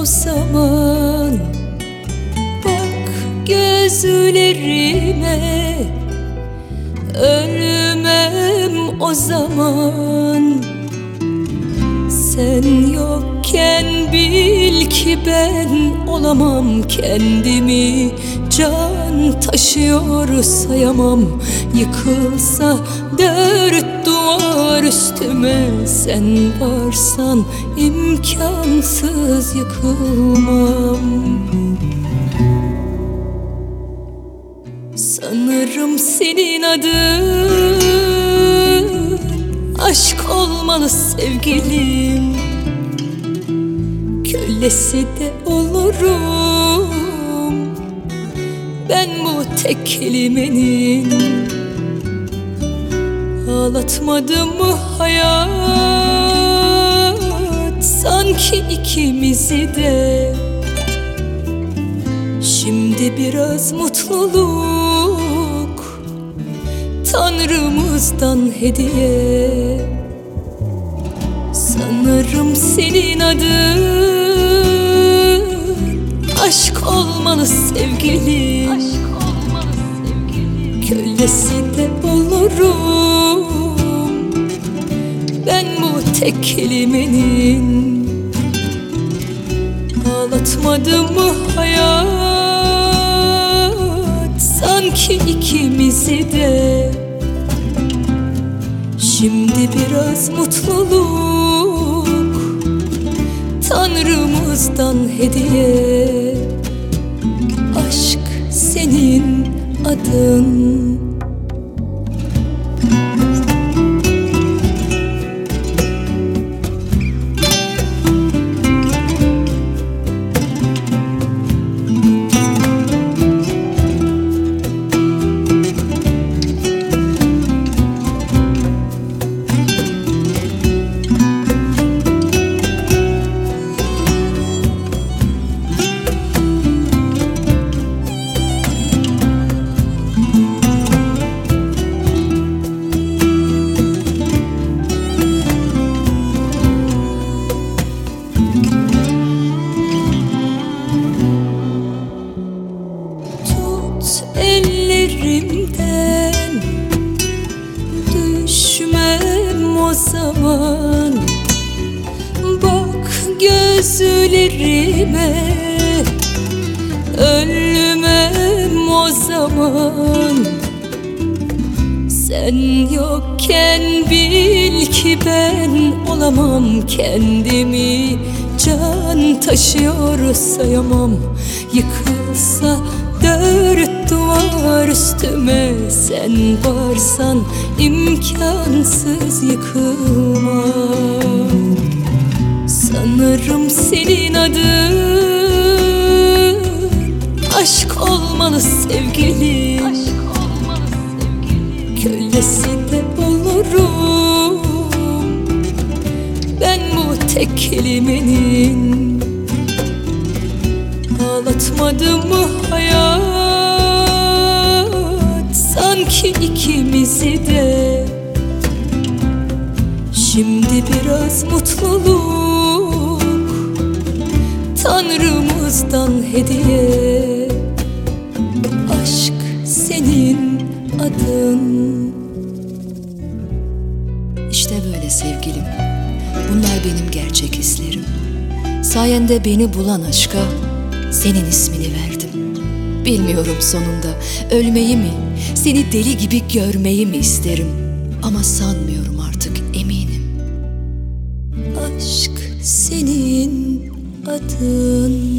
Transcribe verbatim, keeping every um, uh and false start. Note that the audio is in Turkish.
zaman. Bak gözlerime, ölmem o zaman. Sen yokken bil ki ben olamam kendimi. Can taşıyor sayamam, yıkılsa dört duvar üstüme. Sen varsan imkansız yıkılmam. Sanırım senin adın aşk olmalı sevgilim. Kölesi de olurum ben bu tek kelimenin. Ağlatmadı mı hayat sanki ikimizi de? Şimdi biraz mutluluk Tanrımızdan hediye. Sanırım senin adın aşk olmalı sevgilim. Kölesi de olurum ben bu tek kelimenin. Ağlatmadı mı hayat sanki ikimizi de? Şimdi biraz mutluluk Tanrımızdan hediye. Aşk senin adın. Ellerimden düşmem o zaman. Bak gözlerime, ölmem o zaman. Sen yokken bil ki ben olamam kendimi. Can taşıyor sayamam, yıkılsa dört duvar üstüme. Sen varsan imkansız yıkılmam. Sanırım senin adın aşk olmalı sevgilim. Kölesi de olurum ben bu tek kelimenin. Ağlatmadı mı hayat sanki ikimizi de? Şimdi biraz mutluluk Tanrımızdan hediye. Aşk senin adın. İşte böyle sevgilim, bunlar benim gerçek hislerim. Sayende beni bulan aşka senin ismini verdim. Bilmiyorum sonunda ölmeyi mi, seni deli gibi görmeyi mi isterim. Ama sanmıyorum artık, eminim. Aşk senin adın.